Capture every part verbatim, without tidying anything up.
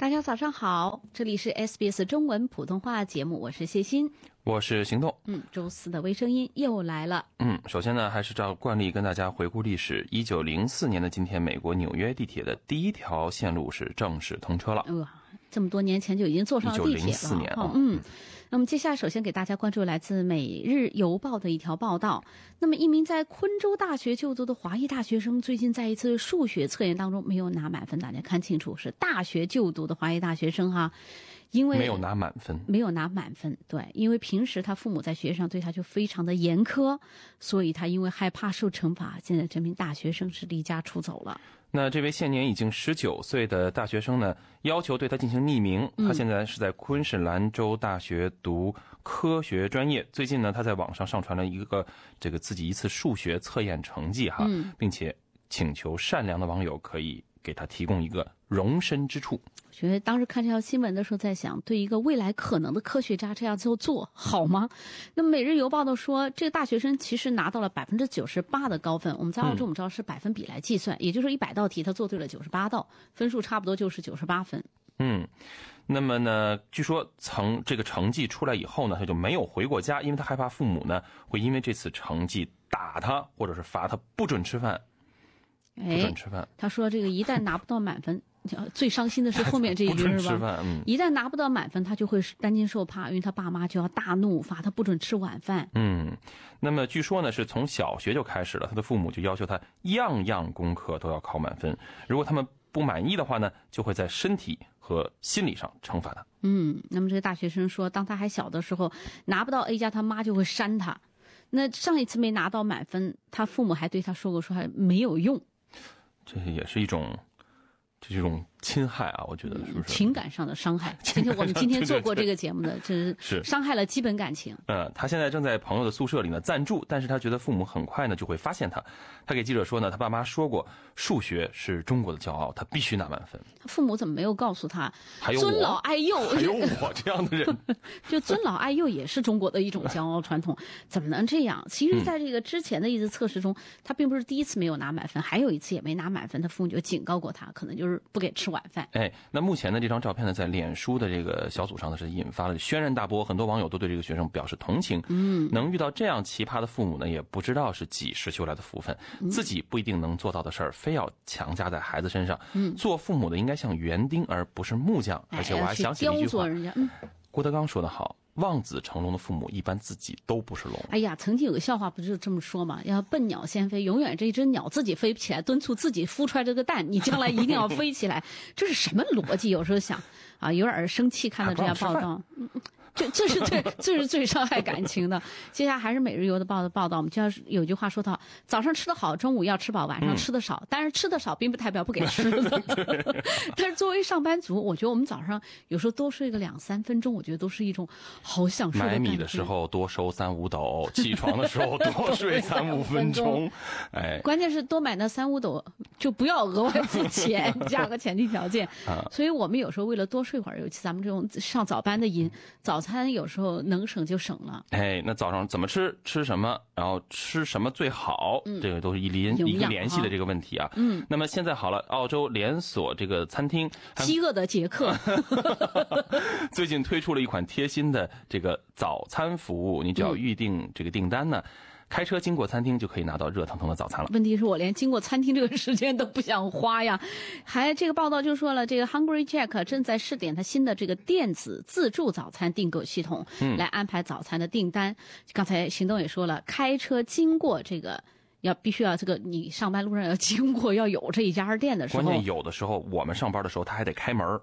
大家早上好，这里是 S B S 中文普通话节目，我是谢欣， 我是行动。 嗯，周四的微声音又来了。 嗯，首先呢，还是照惯例跟大家回顾历史。一九零四年的今天，美国纽约地铁的第一条线路是正式通车了。 哇，这么多年前就已经坐上了地铁了。 一九零四年啊， 嗯。那么接下来首先给大家关注来自《每日邮报》的一条报道。那么一名在昆州大学就读的华裔大学生，最近在一次数学测验当中没有拿满分，大家看清楚，是大学就读的华裔大学生哈。因为没有拿满分， 没有拿满分，对，因为平时他父母在学上对他就非常的严苛，所以他因为害怕受惩罚，现在这名大学生是离家出走了。 那这位现年已经十九岁的大学生呢，要求对他进行匿名。他现在是在昆士兰州大学读科学专业。最近呢，他在网上上传了一个这个自己一次数学测验成绩哈， 嗯、 并且请求善良的网友可以给他提供一个容身之处。 我觉得当时看这条新闻的时候在想，对一个未来可能的科学家这样就做好吗？那么《每日邮报》都说，这个大学生其实拿到了百分之九十八的高分。我们在澳洲我们知道是百分比来计算，嗯、也就是一百道题他做对了九十八道，分数差不多就是九十八分。 嗯，那么呢，据说成这个成绩出来以后呢，他就没有回过家，因为他害怕父母呢会因为这次成绩打他，或者是罚他不准吃饭。不准吃饭。 他说这个一旦拿不到满分，最伤心的是后面这一句是吧？ 不准吃饭，嗯， 一旦拿不到满分，他就会担惊受怕，因为他爸妈就要大怒，罚他不准吃晚饭。 嗯，那么据说呢，是从小学就开始了，他的父母就要求他样样功课都要考满分，如果他们不满意的话呢，就会在身体和心理上惩罚他。 嗯，那么这个大学生说，当他还小的时候，拿不到 A 加，他妈就会扇他。那上一次没拿到满分，他父母还对他说过，说还没有用。 这也是一种，这是一种侵害啊！我觉得是不是？ 情感上的伤害。今天我们今天做过这个节目的，这是伤害了基本感情。 嗯，他现在正在朋友的宿舍里呢暂住，但是他觉得父母很快呢就会发现他。他给记者说呢，他爸妈说过，数学是中国的骄傲，他必须拿满分。 他父母怎么没有告诉他？ 还有尊老爱幼， 还有我这样的人， 就尊老爱幼也是中国的一种骄傲传统，怎么能这样？其实，在这个之前的一次测试中，嗯、他并不是第一次没有拿满分，还有一次也没拿满分，他父母就警告过他，可能就是不给吃晚饭。 哎，那目前的这张照片呢，在脸书的这个小组上呢，是引发了轩然大波，很多网友都对这个学生表示同情。 嗯， 能遇到这样奇葩的父母呢，也不知道是几时修来的福分，嗯、自己不一定能做到的事儿，非要强加在孩子身上。 嗯， 做父母的应该像园丁，而不是木匠。而且我还想起了一句话， 嗯、 郭德纲说得好。望子成龙的父母一般自己都不是龙。 哎呀，曾经有个笑话不就是这么说吗？要笨鸟先飞，永远这一只鸟自己飞不起来，敦促自己孵出来这个蛋，你将来一定要飞起来。这是什么逻辑？有时候想啊，有点生气看到这样报道。嗯，这这是最这是最伤害感情的。接下来还是每日邮的报的报道，我们就要有句话说到：早上吃得好，中午要吃饱，晚上吃得少。嗯、但是吃得少并不代表不给吃的。但是作为上班族，我觉得我们早上有时候多睡个两三分钟，我觉得都是一种好享受的感觉。 买米的时候多收三五斗，起床的时候多睡三五分钟。哎， 关键是多买那三五斗就不要额外付钱，加个前提条件。 啊、 所以我们有时候为了多睡会儿，尤其咱们这种上早班的人，早餐有时候能省就省了。 哎，那早上怎么吃，吃什么，然后吃什么最好，嗯、这个都是一联一个联系的这个问题啊。 嗯。 那么现在好了，澳洲连锁这个餐厅饥饿的杰克最近推出了一款贴心的这个早餐服务，你只要预定这个订单呢。嗯，开车经过餐厅就可以拿到热腾腾的早餐了。 问题是我连经过餐厅这个时间都不想花呀。还这个报道就说了，这个 Hungry Jack 正在试点它新的这个电子自助早餐订购系统，嗯，来安排早餐的订单。刚才行动也说了，开车经过这个要必须要这个你上班路上要经过要有这一家店的时候， 关键有的时候我们上班的时候他还得开门。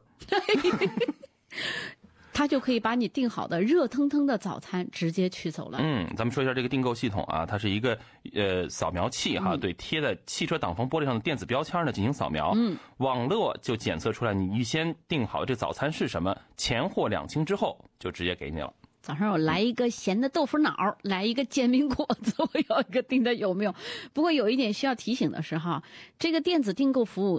他就可以把你订好的热腾腾的早餐直接取走了。 嗯，咱们说一下这个订购系统啊，它是一个呃扫描器哈， 嗯、 对贴在汽车挡风玻璃上的电子标签呢进行扫描， 嗯， 网络就检测出来你预先订好的这早餐是什么，钱货两清之后就直接给你了。 早上我来一个咸的豆腐脑，嗯、来一个煎饼果子，我要一个订的有没有？不过有一点需要提醒的是哈，这个电子订购服务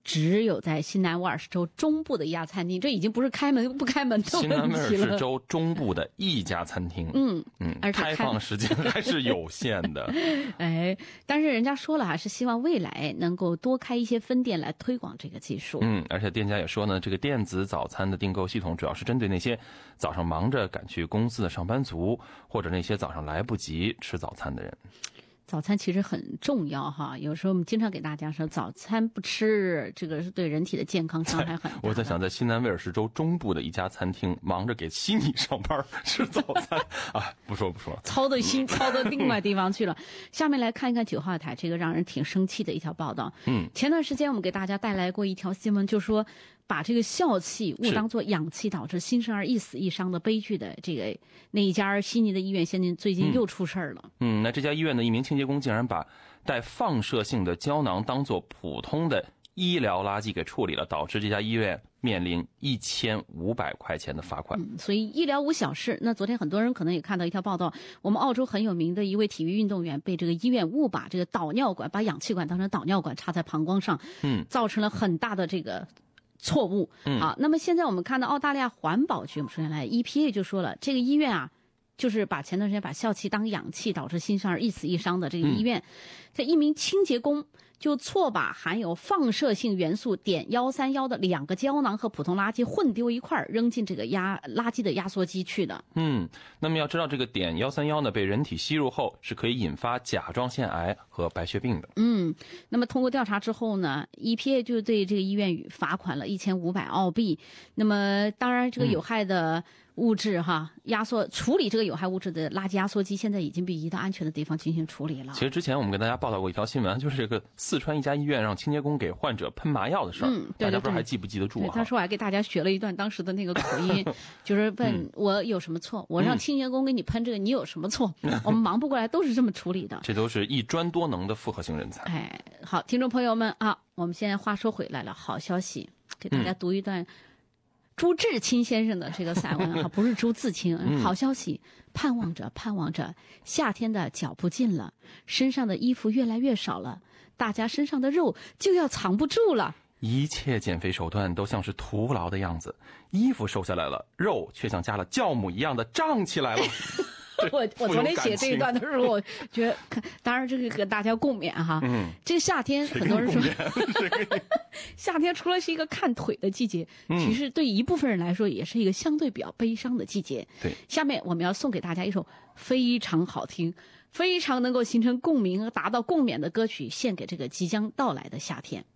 只有在新南威尔士州中部的一家餐厅，这已经不是开门不开门的问题了。 新南威尔士州中部的一家餐厅， 嗯嗯， 而且开放时间还是有限的。 哎，但是人家说了，还是希望未来能够多开一些分店来推广这个技术。 嗯，而且店家也说呢，这个电子早餐的订购系统主要是针对那些早上忙着赶去公司的上班族，或者那些早上来不及吃早餐的人。 早餐其实很重要哈，有时候我们经常给大家说，早餐不吃，这个是对人体的健康伤害很大。 我在想，在新南威尔士州中部的一家餐厅，忙着给悉尼上班吃早餐啊，不说不说， 操的心操到另外地方去了。下面来看一看九号台这个让人挺生气的一条报道。 嗯， 前段时间我们给大家带来过一条新闻，就说把这个笑气误当作氧气，导致新生儿一死一伤的悲剧的这个那一家悉尼的医院，现在最近又出事儿了。 嗯，那这家医院的一名清洁工竟然把带放射性的胶囊当作普通的医疗垃圾给处理了，导致这家医院面临一千五百块钱的罚款。 嗯，所以医疗无小事。那昨天很多人可能也看到一条报道，我们澳洲很有名的一位体育运动员被这个医院误把这个导尿管，把氧气管当成导尿管插在膀胱上， 嗯， 造成了很大的这个错误。 嗯， 啊，那么现在我们看到澳大利亚环保局，我们说下来 E P A 就说了，这个医院啊，就是把前段时间把笑气当氧气导致新生儿一死一伤的这个医院，在、嗯、一名清洁工就错把含有放射性元素碘一三一的两个胶囊和普通垃圾混丢一块，扔进这个压垃圾的压缩机去的。 嗯，那么要知道，这个碘一三一呢，被人体吸入后是可以引发甲状腺癌和白血病的。 嗯，那么通过调查之后呢 ，E P A 就对这个医院罚款了一千五百澳币。那么当然，这个有害的物质哈，压缩处理这个有害物质的垃圾压缩机现在已经被移到安全的地方进行处理了。 其实之前我们跟大家报道过一条新闻，就是这个四川一家医院让清洁工给患者喷麻药的事儿， 嗯，对对对， 大家不知道还记不记得住啊？ 他说我还给大家学了一段当时的那个口音，就是问、嗯、我有什么错，我让清洁工给你喷这个，你有什么错？嗯、我们忙不过来，都是这么处理的。 这都是一专多能的复合型人才。 哎，好，听众朋友们啊，我们现在话说回来了，好消息，给大家读一段。嗯朱自清先生的这个散文哈，不是朱自清。好消息，盼望着盼望着，夏天的脚步近了，身上的衣服越来越少了，大家身上的肉就要藏不住了。 一切减肥手段都像是徒劳的样子，衣服瘦下来了，肉却像加了酵母一样的胀起来了。 我我昨天写这一段的时候，我觉得，当然这个跟大家共勉哈。嗯，这个夏天很多人说，夏天除了是一个看腿的季节，嗯、其实对一部分人来说也是一个相对比较悲伤的季节。 对， 下面我们要送给大家一首非常好听、非常能够形成共鸣和达到共勉的歌曲，献给这个即将到来的夏天。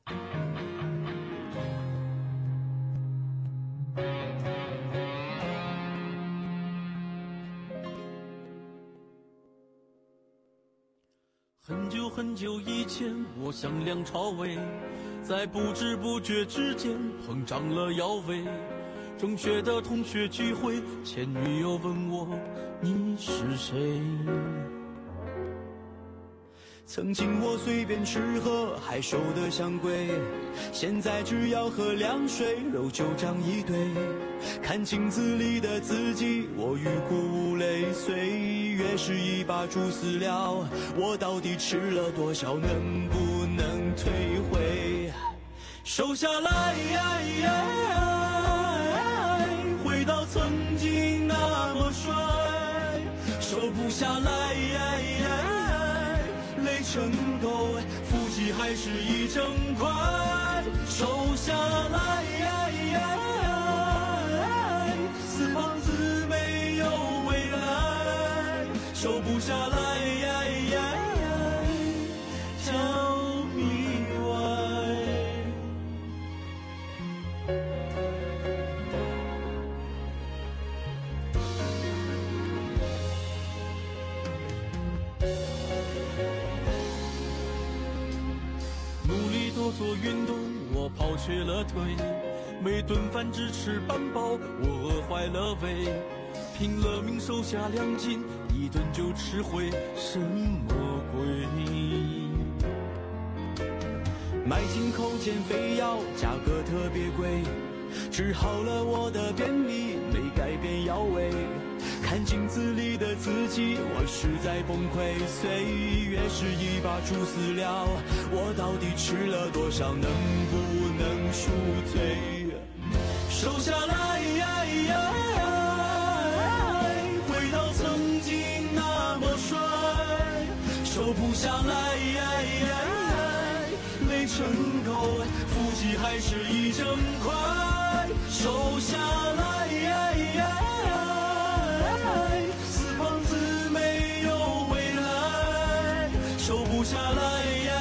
很久很久以前，我像梁朝伟，在不知不觉之间膨胀了腰围。中学的同学聚会，前女友问我你是谁？曾经我随便吃喝还瘦得像鬼，现在只要喝凉水，肉就长一堆。看镜子里的自己，我欲哭无泪，岁月是一把猪饲料，我到底吃了多少，能不能退回？瘦下来，回到曾经那么帅，瘦不下来，累成狗，腹肌还是一整块，瘦下来，死胖子没有未来，瘦不下来，叫迷歪。努力多做运动，我跑瘸了腿，每顿饭只吃半饱，我饿坏了胃，拼了命瘦下两斤，一顿就吃回什么鬼？买进口减肥药，价格特别贵，治好了我的便秘，没改变腰围。 看镜子里的自己，我实在崩溃。岁月是一把猪饲料，我到底吃了多少，能不能赎罪？瘦下来，回到曾经那么帅，瘦不下来，没成功，腹肌还是一整块。瘦下来，死胖子没有未来，瘦不下来，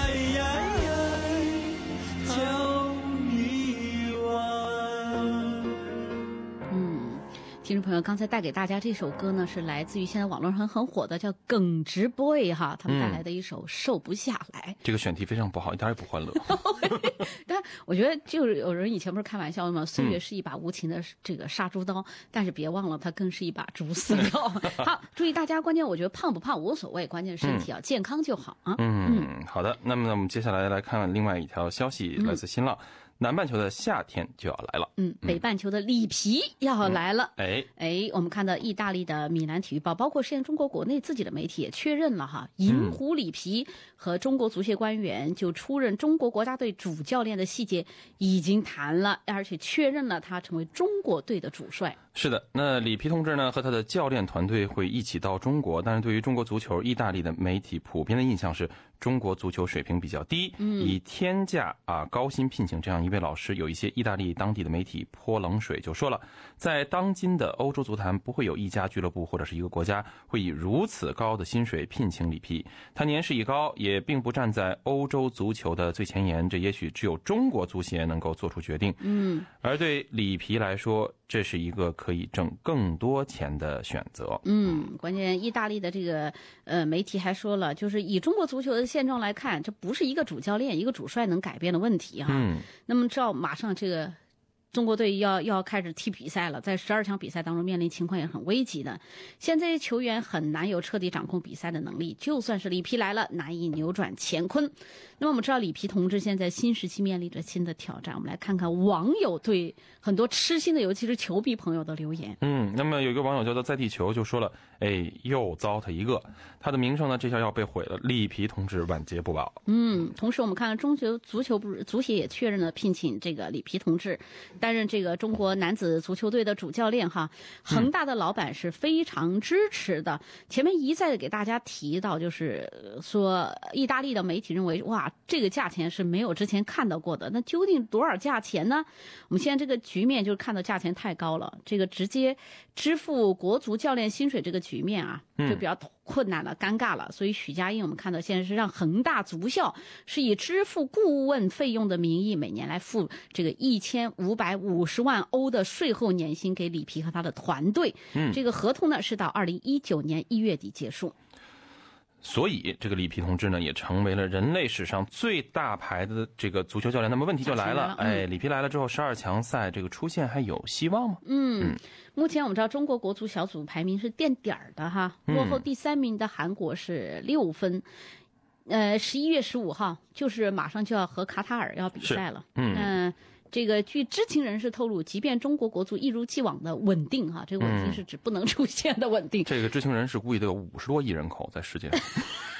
叫你玩。 嗯，听众朋友，刚才带给大家这首歌呢，是来自于现在网络上很火的叫耿直 boy 哈，他们带来的一首《瘦不下来》。 这个选题非常不好，一点也不欢乐。 但我觉得就是有人以前不是开玩笑吗？岁月是一把无情的这个杀猪刀，但是别忘了它更是一把猪饲料。好，注意大家，关键我觉得胖不胖无所谓，关键身体要健康就好啊。 嗯，好的。那么我们接下来来看另外一条消息，来自新浪。南半球的夏天就要来了， 嗯，北半球的里皮要来了， 嗯、哎哎，我们看到意大利的米兰体育报，包括现在中国国内自己的媒体也确认了哈，银狐里皮和中国足协官员就出任中国国家队主教练的细节已经谈了，而且确认了他成为中国队的主帅。 是的，那里皮同志呢和他的教练团队会一起到中国，但是对于中国足球，意大利的媒体普遍的印象是中国足球水平比较低，嗯、以天价啊高薪聘请这样一位老师，有一些意大利当地的媒体泼冷水，就说了，在当今的欧洲足坛，不会有一家俱乐部或者是一个国家会以如此高的薪水聘请里皮。他年事已高，也并不站在欧洲足球的最前沿，这也许只有中国足协能够做出决定。嗯，而对里皮来说，这是一个可以挣更多钱的选择。 嗯，关键意大利的这个呃媒体还说了，就是以中国足球的现状来看，这不是一个主教练、一个主帅能改变的问题哈。嗯。那么知道马上这个中国队要要开始踢比赛了，在十二场比赛当中面临情况也很危急的。现在球员很难有彻底掌控比赛的能力，就算是里皮来了，难以扭转乾坤。那么我们知道里皮同志现在新时期面临着新的挑战，我们来看看网友对很多痴心的，尤其是球迷朋友的留言。 嗯，那么有一个网友叫做在地球就说了，哎，又糟蹋一个，他的名声呢这下要被毁了，里皮同志晚节不保。 嗯，同时我们看看中球足球不足协也确认了聘请这个里皮同志担任这个中国男子足球队的主教练哈。恒大的老板是非常支持的。嗯、前面一再的给大家提到，就是说意大利的媒体认为，哇，这个价钱是没有之前看到过的。那究竟多少价钱呢？我们现在这个局面就是看到价钱太高了，这个直接支付国足教练薪水这个局面啊，就比较困难了、尴尬了。所以许家印我们看到现在是让恒大足校是以支付顾问费用的名义，每年来付这个一千五百五十万欧的税后年薪给里皮和他的团队。嗯，这个合同呢是到二零一九年一月底结束。 所以这个里皮同志呢，也成为了人类史上最大牌的这个足球教练。那么问题就来了，嗯、哎，里皮来了之后，十二强赛这个出现还有希望吗？ 嗯，嗯目前我们知道中国国足小组排名是垫底儿的哈，落后第三名的韩国是六分。嗯、呃，十一月十五号就是马上就要和卡塔尔要比赛了。嗯。呃这个据知情人士透露，即便中国国足一如既往的稳定哈，这个稳定是指不能出现的稳定。 嗯、这个知情人士估计都有五十多亿人口在世界上。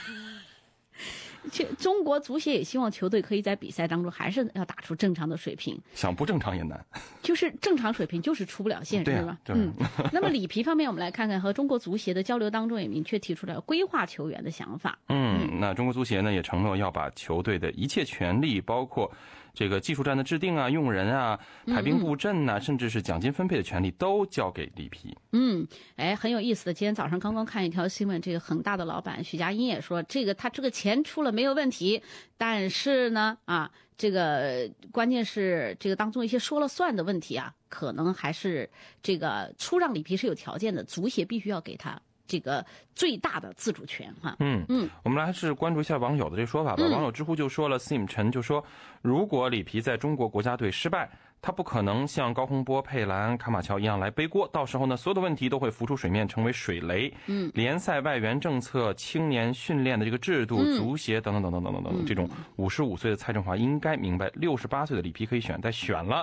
中国足协也希望球队可以在比赛当中还是要打出正常的水平， 想不正常也难。 就是正常水平就是出不了线， 对啊、 是吧？ 对啊、 嗯。那么里皮方面，我们来看看和中国足协的交流当中也明确提出了规划球员的想法。 嗯，嗯那中国足协呢也承诺要把球队的一切权利，包括这个技术站的制定啊、用人啊、排兵布阵呐、啊，嗯嗯甚至是奖金分配的权利都交给里皮。 嗯，哎，很有意思的。今天早上刚刚看一条新闻，这个恒大的老板许家印也说，这个他这个钱出了没有问题，但是呢，啊，这个关键是这个当中一些说了算的问题啊，可能还是这个出让里皮是有条件的，足协必须要给他这个最大的自主权哈。 嗯嗯，我们来还是关注一下网友的这个说法吧。嗯、网友知乎就说了 ，Sim 陈就说，如果里皮在中国国家队失败，他不可能像高洪波、佩兰、卡马乔一样来背锅，到时候呢，所有的问题都会浮出水面，成为水雷。嗯，联赛外援政策、青年训练的这个制度、嗯、足协等等等等等等等，这种五十五岁的蔡振华应该明白，六十八岁的里皮可以选，但选了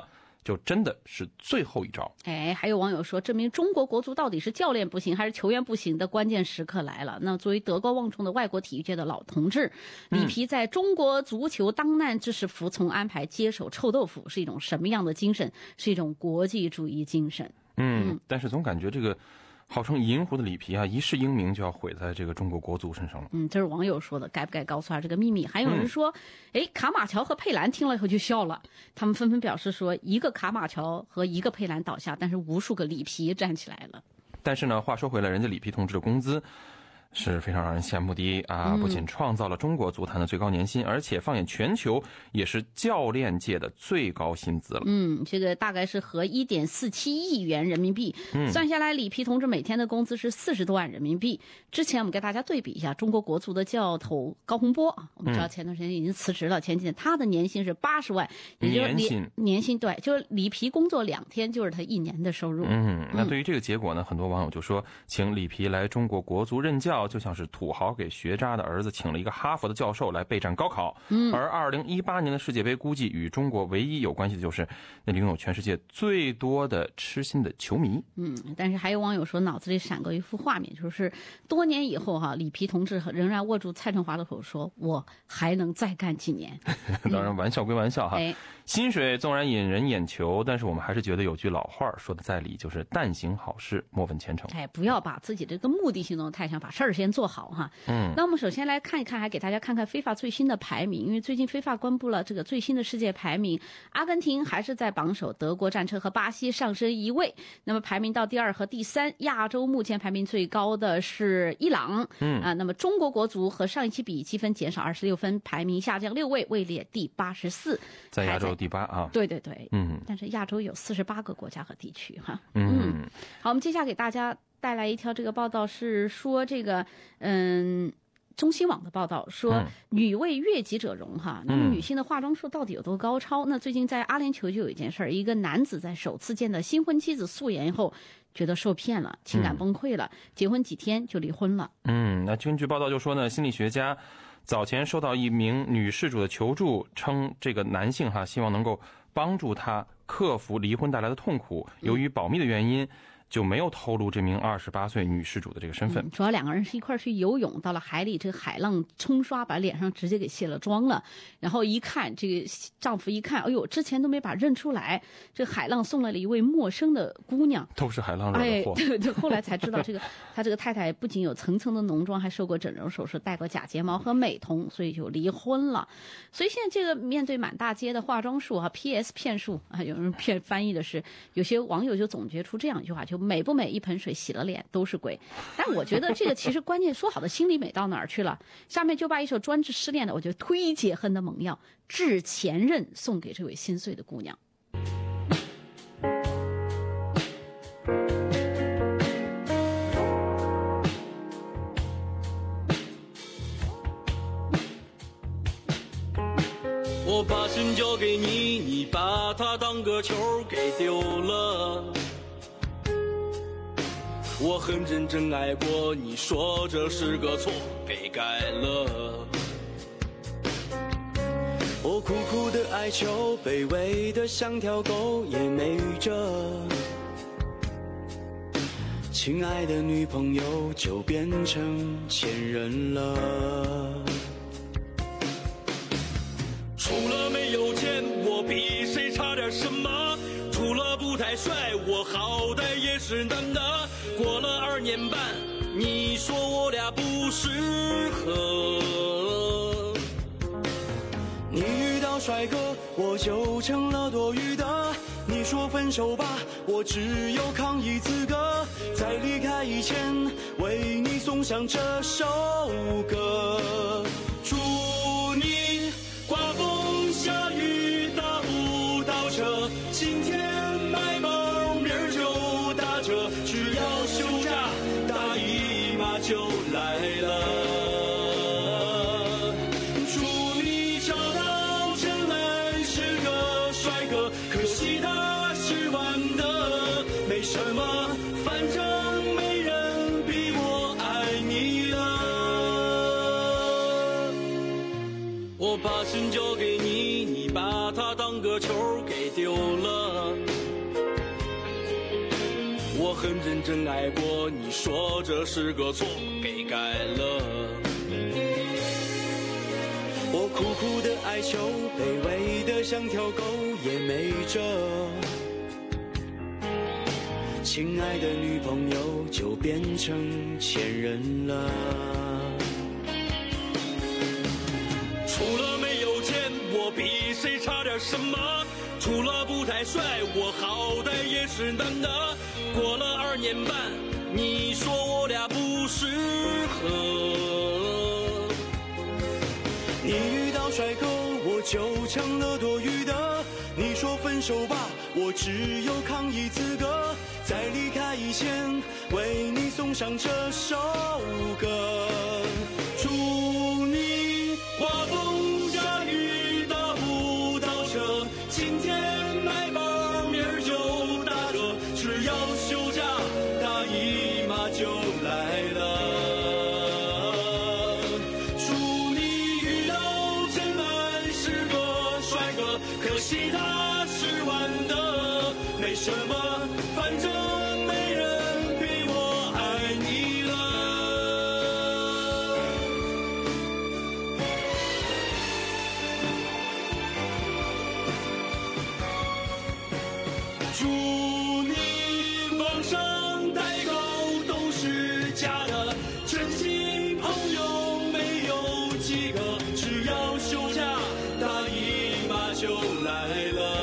就真的是最后一招。 哎，还有网友说，证明中国国足到底是教练不行还是球员不行的关键时刻来了。那作为德高望重的外国体育界的老同志，里皮在中国足球当难之时服从安排，接手臭豆腐，是一种什么样的精神？是一种国际主义精神。 嗯，嗯但是总感觉这个号称银狐的里皮啊，一世英名就要毁在这个中国国足身上了。 嗯，这是网友说的，该不该告诉他这个秘密？还有人说，哎、嗯，卡马乔和佩兰听了以后就笑了，他们纷纷表示说，一个卡马乔和一个佩兰倒下，但是无数个里皮站起来了。 但是呢，话说回来，人家里皮同志的工资是非常让人羡慕的啊！不仅创造了中国足坛的最高年薪，而且放眼全球也是教练界的最高薪资了。 嗯，这个大概是合一点四七亿元人民币， 嗯、 算下来，里皮同志每天的工资是四十多万人民币。之前我们给大家对比一下，中国国足的教头高洪波啊，我们知道前段时间已经辞职了，嗯、前几年他的年薪是八十万，也就是年薪年薪对，就是里皮工作两天就是他一年的收入。 嗯，那对于这个结果呢，很多网友就说，请里皮来中国国足任教，就像是土豪给学渣的儿子请了一个哈佛的教授来备战高考。 嗯， 而二零一八年的世界杯估计与中国唯一有关系的就是那里拥有全世界最多的痴心的球迷。 嗯，但是还有网友说脑子里闪过一幅画面，就是多年以后哈、啊，里皮同志仍然握住蔡振华的手说：“我还能再干几年。” 当然，玩笑归玩笑哈。 哎， 薪水纵然引人眼球，但是我们还是觉得有句老话说的在理，就是但行好事，莫问前程。 哎，不要把自己这个目的性弄得太强，把事儿先做好哈。 嗯， 那我们首先来看一看，还给大家看看非法最新的排名，因为最近非法公布了这个最新的世界排名，阿根廷还是在榜首，德国战车和巴西上升一位，那么排名到第二和第三。亚洲目前排名最高的是伊朗， 嗯啊，那么中国国足和上一期比积分减少二十六分，排名下降六位，位列第八十四， 在亚洲第八啊。 对对对， 嗯， 但是亚洲有四十八个国家和地区哈。 嗯， 嗯好，我们接下来给大家带来一条这个报道，是说这个嗯。中新网的报道说， 嗯、 女为悦己者容哈。那么女性的化妆术到底有多高超？嗯、那最近在阿联酋就有一件事儿，一个男子在首次见到新婚妻子素颜后，觉得受骗了，情感崩溃了，嗯、结婚几天就离婚了。 嗯，那根据报道就说呢，心理学家早前收到一名女事主的求助，称这个男性哈希望能够帮助她克服离婚带来的痛苦，由于保密的原因。嗯就没有透露这名二十八岁女事主的这个身份、 嗯。主要两个人是一块去游泳，到了海里，这个海浪冲刷，把脸上直接给卸了妆了。然后一看，这个丈夫一看，哎呦，之前都没把认出来，这个海浪送来了一位陌生的姑娘， 都是海浪惹的祸。 哎，对对，后来才知道，这个他这个太太不仅有层层的浓妆，还受过整容手术，戴过假睫毛和美瞳，所以就离婚了。所以现在这个面对满大街的化妆术啊 ，P S 骗术啊，有人骗翻译的是，有些网友就总结出这样一句话，就美不美一盆水洗了脸都是鬼。但我觉得这个其实关键说好的心理美到哪儿去了？下面就把一首专治失恋的，我觉得忒解恨的猛药《致前任》送给这位心碎的姑娘。 我把心交给你，你把它当个球给丢了。我很认真爱过，你说这是个错，给改了。我苦苦的哀求，卑微的像条狗，也美语着。亲爱的女朋友就变成前任了。除了没有钱，我比谁差点什么？除了不太帅，我好歹也是男的。过了二年半，你说我俩不适合。你遇到帅哥，我就成了多余的。你说分手吧，我只有抗议资格。在离开以前，为你送上这首歌。祝你刮风下雨打不到车，今天买包明儿就打折，只要休假大姨妈就来了。祝你找到真爱是个帅哥，可惜他是弯的，没什么，反正没人比我爱你了。我把心交给你，你把它当个球给丢了。 我很认真爱过，你说这是个错，给改了。我苦苦的哀求，卑微的像条狗，也没辙。亲爱的女朋友就变成前任了。除了没有钱，我比谁差点什么？除了不太帅，我好歹也是男的。过了二年半，你说我俩不适合。你遇到帅哥，我就抢了多余的。你说分手吧，我只有抗议资格。在离开以前，为你送上这首歌。祝你刮风下雨打不到车，今天买包明儿就打折，只要休假大姨妈就来了。祝你遇到真爱是个帅哥，可惜他是玩的，没什么，反正没人比我爱你了。祝你网上代购都是假的，真心朋友没有几个，只要休假大姨妈就来了。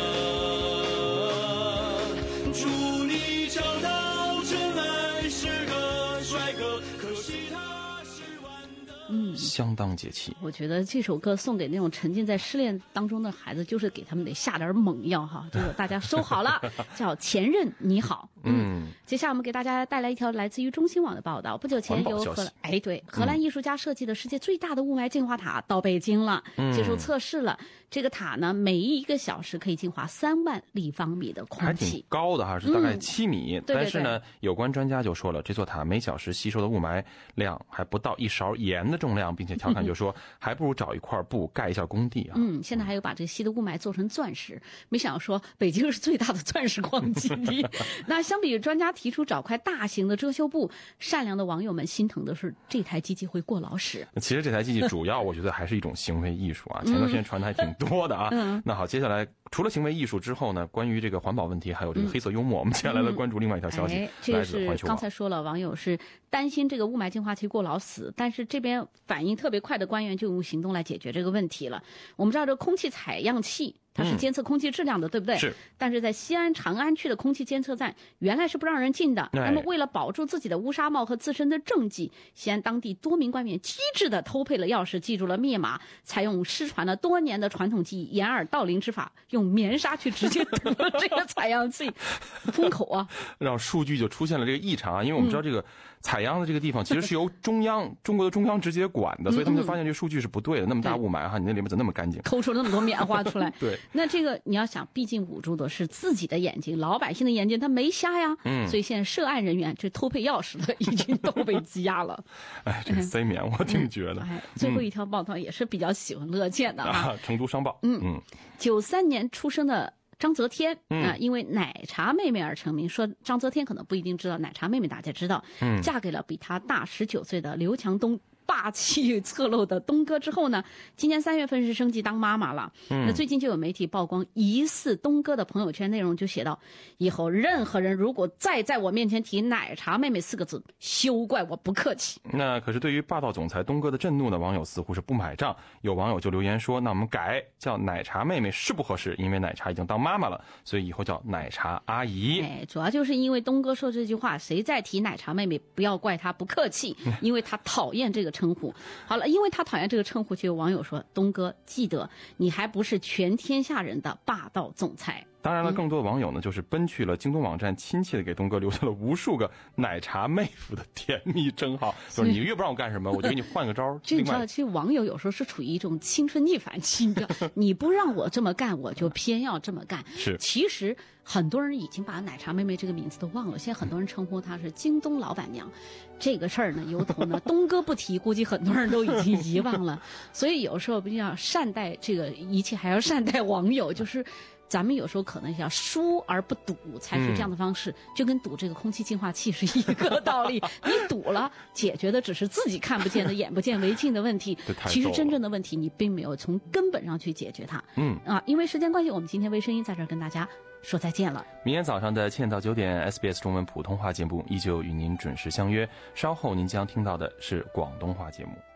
祝你找到真爱是个帅哥，可惜他是玩的。 嗯， 相当解气。 我觉得这首歌送给那种沉浸在失恋当中的孩子，就是给他们得下点猛药哈。这个大家收好了，叫《前任你好》。 嗯， 接下来我们给大家带来一条来自于中新网的报道。不久前由荷兰哎对荷兰艺术家设计的世界最大的雾霾净化塔到北京了， 嗯、 接受测试了。这个塔呢，每一个小时可以净化三万立方米的空气， 还挺高的哈，是大概七米。 嗯、对对对， 但是呢，有关专家就说了，这座塔每小时吸收的雾霾量还不到一勺盐的重量，并且调侃就说，嗯、还不如找一块布盖一下工地啊。 嗯，现在还有把这吸的雾霾做成钻石，没想到说北京是最大的钻石矿基地。那相比专家提出找块大型的遮羞布，善良的网友们心疼的是这台机器会过劳死。 其实这台机器主要我觉得还是一种行为艺术啊，前段时间传的还挺多的啊。 嗯、 那好，接下来除了行为艺术之后呢，关于这个环保问题还有这个黑色幽默，嗯、我们接下来来关注另外一条消息， 嗯、这来自环球网。 刚才说了，网友是担心这个雾霾净化器过劳死，但是这边反应特别快的官员就用行动来解决这个问题了。我们知道这空气采样器它是监测空气质量的，嗯、对不对？ 是。 但是在西安长安区的空气监测站原来是不让人进的。那么为了保住自己的乌纱帽和自身的政绩，西安当地多名官员机智的偷配了钥匙，记住了密码，采用失传了多年的传统技艺掩耳盗铃之法，用棉纱去直接堵了这个采样器，封口啊， 让数据就出现了这个异常啊。因为我们知道这个采样的这个地方其实是由中央中国的中央直接管的，所以他们就发现这个数据是不对的。那么大雾霾哈，你那里面怎么那么干净？ 抠出了那么多棉花出来。 对。 那这个你要想，毕竟捂住的是自己的眼睛，老百姓的眼睛他没瞎呀。嗯。所以现在涉案人员这偷配钥匙的已经都被羁押了。 哎，这个塞棉我挺觉得。 哎，最后一条报道也是比较喜闻乐见的啊。 成都商报。 嗯嗯。九三年出生的张泽天啊、 嗯呃，因为奶茶妹妹而成名。说张泽天可能不一定知道，奶茶妹妹大家知道，嗯，嫁给了比她大十九岁的刘强东。霸气侧漏的东哥之后呢，今年三月份是升级当妈妈了。嗯，那最近就有媒体曝光疑似东哥的朋友圈内容，就写到：以后任何人如果再在我面前提奶茶妹妹四个字，休怪我不客气。 那可是对于霸道总裁东哥的震怒呢，网友似乎是不买账。有网友就留言说：那我们改叫奶茶妹妹是不合适，因为奶茶已经当妈妈了，所以以后叫奶茶阿姨。 哎，主要就是因为东哥说这句话，谁再提奶茶妹妹，不要怪他不客气，因为他讨厌这个称呼。好了，因为他讨厌这个称呼，就有网友说：东哥，记得你还不是全天下人的霸道总裁。 当然了，更多的网友呢，就是奔去了京东网站，亲切的给东哥留下了无数个奶茶妹夫的甜蜜称号。就是你越不让我干什么，我就给你换个招。 这你知道，其实网友有时候是处于一种青春逆反期，你知道，你不让我这么干，我就偏要这么干。 是， 其实很多人已经把奶茶妹妹这个名字都忘了，现在很多人称呼她是京东老板娘。这个事儿呢，由头呢，东哥不提，估计很多人都已经遗忘了。所以有时候不要善待这个一切，还要善待网友，就是。 咱们有时候可能要疏而不堵，采取这样的方式，嗯、就跟堵这个空气净化器是一个道理。你堵了，解决的只是自己看不见的、眼不见为净的问题，其实真正的问题你并没有从根本上去解决它。嗯啊，因为时间关系，我们今天微声音在这儿跟大家说再见了。 明天早上的七点到九点 ，S B S 中文普通话节目依旧与您准时相约。稍后您将听到的是广东话节目。